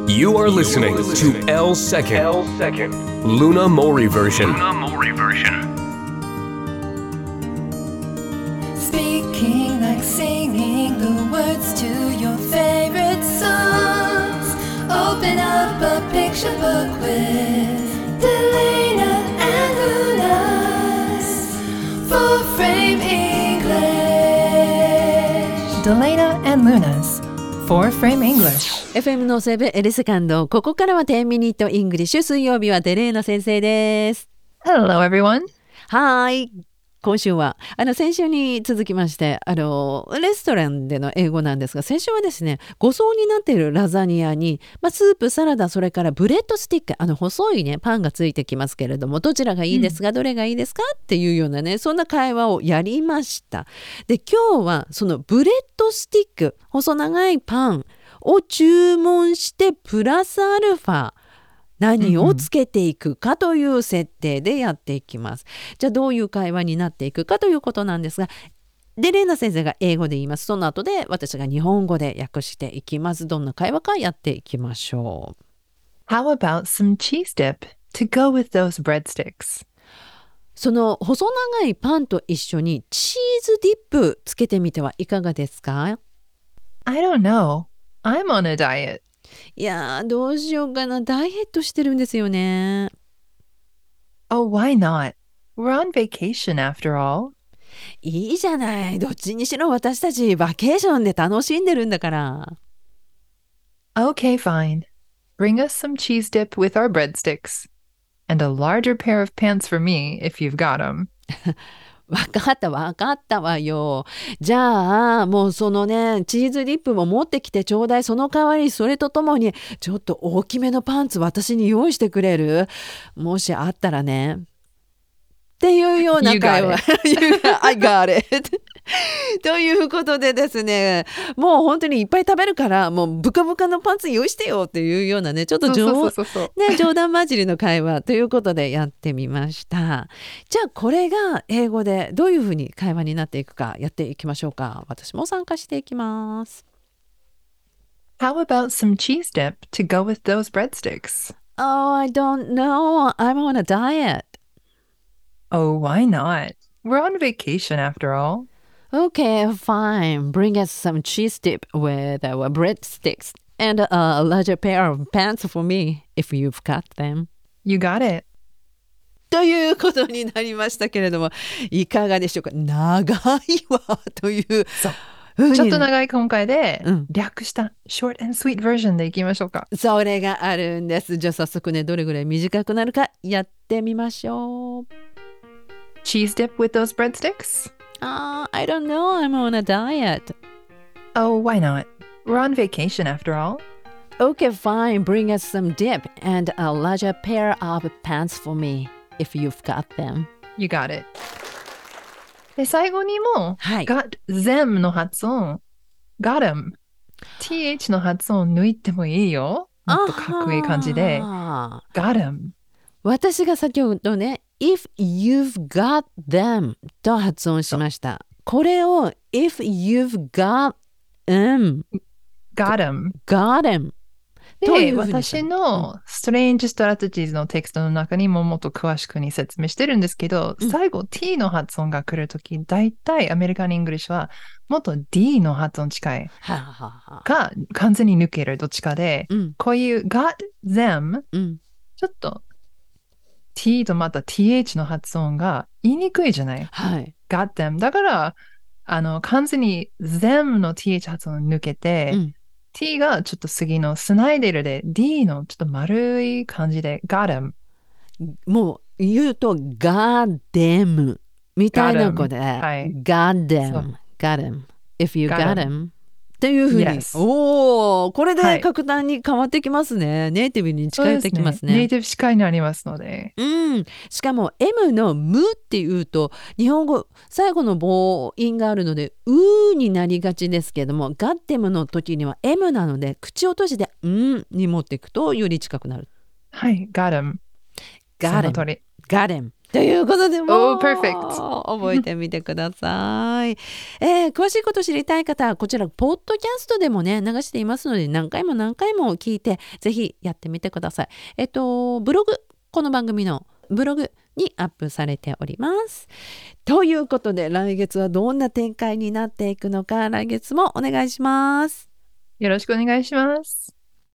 You are listening to L Second Luna Mori version. Speaking like singing the words to your favorite songs. Open up a picture book with Delana and Luna's Four-Frame English. Delana and Luna's Four-Frame English. FM のセブンエリセカンド、ここからは10ミニットイングリッシュ。水曜日はデレーナ先生です。 Hello everyone. はい、今週は先週に続きましてレストランでの英語なんですが、先週はですね、5層になっているラザニアに、スープ、サラダ、それからブレッドスティック、細いねパンがついてきますけれども、どちらがいいですか、どれがいいですかっていうようなね、そんな会話をやりました。で、今日はそのブレッドスティック、細長いパンを注文して、プラスアルファ何をつけていくかという設定でやっていきます。じゃあどういう会話になっていくかということなんですが、でレーナ先生が英語で言います。その後で私が日本語で訳していきます。どんな会話かやっていきましょう。 How about some cheese dip to go with those breadsticks? その細長いパンと一緒にチーズディップつけてみてはいかがですか？ I don't know. I'm on a diet. いやー、どうしようかな。ダイエットしてるんですよね。 Oh, why not? We're on vacation after all. いいじゃない。どっちにしろ私たちバケーションで楽しんでるんだから。 Okay, fine. Bring us some cheese dip with our breadsticks. And a larger pair of pants for me if you've got them. わかったわよ。じゃあもうそのね、チーズディップも持ってきてちょうだい。その代わりそれとともにちょっと大きめのパンツ私に用意してくれる？もしあったらね。っていうような会話。I got it ということでですね、もう本当にいっぱい食べるからもうブカブカのパンツ用意してよっていうようなね、ちょっと冗談交じりの会話ということでやってみました。じゃあこれが英語でどういうふうに会話になっていくかやっていきましょうか。私も参加していきます。 How about some cheese dip to go with those breadsticks? Oh, I don't know. I'm on a diet.Oh, why not? We're on vacation after all. Okay, fine. Bring us some cheese dip with our breadsticks and a larger pair of pants for me if you've got them. You got it. ということになりましたけれども、いかがでしょうか。長いわという。 そう。ちょっと長い今回で、略したshort and sweet version でいきましょうか。 それがあるんです。じゃあ早速ね、どれぐらい短くなるかやってみましょう。 Cheese dip with those breadsticks? I don't know. I'm on a diet. Oh, why not? We're on vacation after all. Okay, fine. Bring us some dip and a larger pair of pants for me if you've got them. You got it. で、最後にも、got them の発音、got them。th の発音抜いてもいいよ。もっとかっこいい感じで。got them。 私が先ほどね、if you've got them と発音しました。これを if you've got them got them で、私のストレンジストラテジーズのテキストの中にももっと詳しくに説明してるんですけど、最後 t の発音が来るとき、だいたいアメリカン・イングリッシュはもっと d の発音近いが完全に抜けるどっちかで、こういう got them、ちょっとt とまた th の発音が言いにくいじゃない、got them だから完全に them の th 発音抜けて、t がちょっと次のスナイデルで d のちょっと丸い感じで got them もう言うと got them みたいなことで got them if you got them っていうふうに、これで格段に変わってきますね。ネイティブに近寄ってきますね。 ネイティブ近いになりますので。 しかも M のむっていうと日本語最後の母音があるのでうになりがちですけども、ガッテムの時には M なので口を閉じてに持っていくとより近くなる。 はい、got him。 got him ということでもう、 perfect. 覚えてみてください。詳しいこと知りたい方はこちらポッドキャストでもね流していますので、何回も聞いてぜひやってみてください。ブログ、この番組のブログにアップされております。ということで来月はどんな展開になっていくのか、来月もお願いします。 よろしくお願いします。